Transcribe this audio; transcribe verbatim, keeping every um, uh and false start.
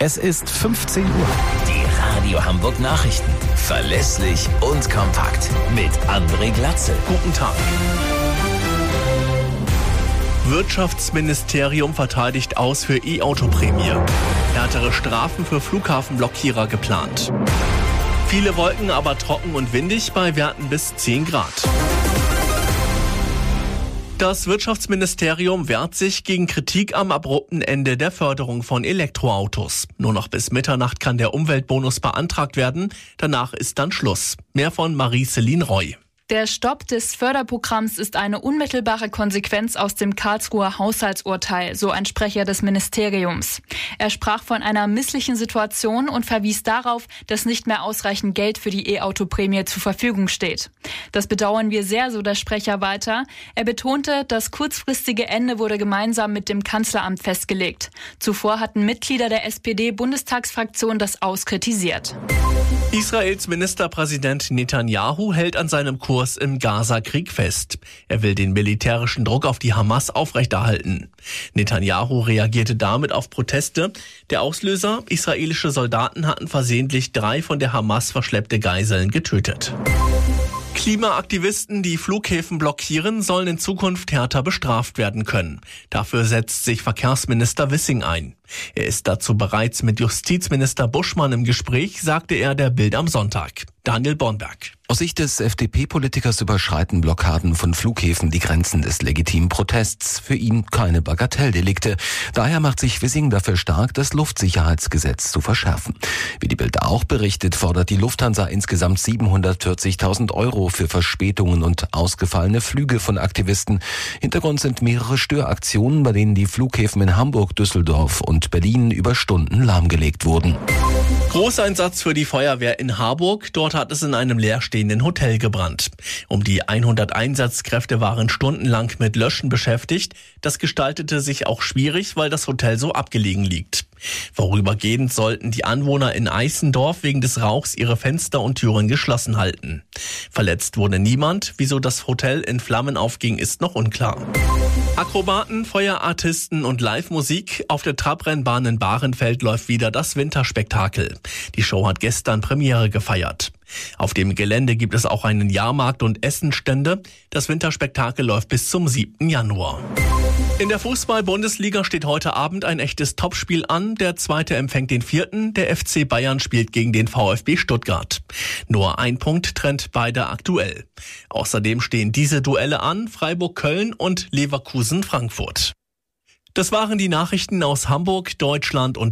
Es ist fünfzehn Uhr. Die Radio Hamburg Nachrichten. Verlässlich und kompakt. Mit André Glatzel. Guten Tag. Wirtschaftsministerium verteidigt aus für E-Auto-Prämie. Härtere Strafen für Flughafenblockierer geplant. Viele Wolken, aber trocken und windig bei Werten bis zehn Grad. Das Wirtschaftsministerium wehrt sich gegen Kritik am abrupten Ende der Förderung von Elektroautos. Nur noch bis Mitternacht kann der Umweltbonus beantragt werden. Danach ist dann Schluss. Mehr von Marie-Céline Roy. Der Stopp des Förderprogramms ist eine unmittelbare Konsequenz aus dem Karlsruher Haushaltsurteil, so ein Sprecher des Ministeriums. Er sprach von einer misslichen Situation und verwies darauf, dass nicht mehr ausreichend Geld für die E-Auto-Prämie zur Verfügung steht. Das bedauern wir sehr, so der Sprecher weiter. Er betonte, das kurzfristige Ende wurde gemeinsam mit dem Kanzleramt festgelegt. Zuvor hatten Mitglieder der S P D-Bundestagsfraktion das Aus kritisiert. Israels Ministerpräsident Netanyahu hält an seinem Kurs im Gaza-Krieg fest. Er will den militärischen Druck auf die Hamas aufrechterhalten. Netanyahu reagierte damit auf Proteste. Der Auslöser: israelische Soldaten hatten versehentlich drei von der Hamas verschleppte Geiseln getötet. Klimaaktivisten, die Flughäfen blockieren, sollen in Zukunft härter bestraft werden können. Dafür setzt sich Verkehrsminister Wissing ein. Er ist dazu bereits mit Justizminister Buschmann im Gespräch, sagte er der Bild am Sonntag. Daniel Bornberg. Aus Sicht des F D P-Politikers überschreiten Blockaden von Flughäfen die Grenzen des legitimen Protests. Für ihn keine Bagatelldelikte. Daher macht sich Wissing dafür stark, das Luftsicherheitsgesetz zu verschärfen. Wie die Bild auch berichtet, fordert die Lufthansa insgesamt siebenhundertvierzigtausend Euro für Verspätungen und ausgefallene Flüge von Aktivisten. Hintergrund sind mehrere Störaktionen, bei denen die Flughäfen in Hamburg, Düsseldorf und Berlin über Stunden lahmgelegt wurden. Großeinsatz für die Feuerwehr in Harburg. Dort hat es in einem leerstehenden Hotel gebrannt. Um die hundert Einsatzkräfte waren stundenlang mit Löschen beschäftigt. Das gestaltete sich auch schwierig, weil das Hotel so abgelegen liegt. Vorübergehend sollten die Anwohner in Eissendorf wegen des Rauchs ihre Fenster und Türen geschlossen halten. Verletzt wurde niemand. Wieso das Hotel in Flammen aufging, ist noch unklar. Akrobaten, Feuerartisten und Live-Musik. Auf der Trabrennbahn in Bahrenfeld läuft wieder das Winterspektakel. Die Show hat gestern Premiere gefeiert. Auf dem Gelände gibt es auch einen Jahrmarkt und Essenstände. Das Winterspektakel läuft bis zum siebten Januar. In der Fußball-Bundesliga steht heute Abend ein echtes Topspiel an. Der zweite empfängt den vierten. Der F C Bayern spielt gegen den VfB Stuttgart. Nur ein Punkt trennt beide aktuell. Außerdem stehen diese Duelle an: Freiburg-Köln und Leverkusen-Frankfurt. Das waren die Nachrichten aus Hamburg, Deutschland und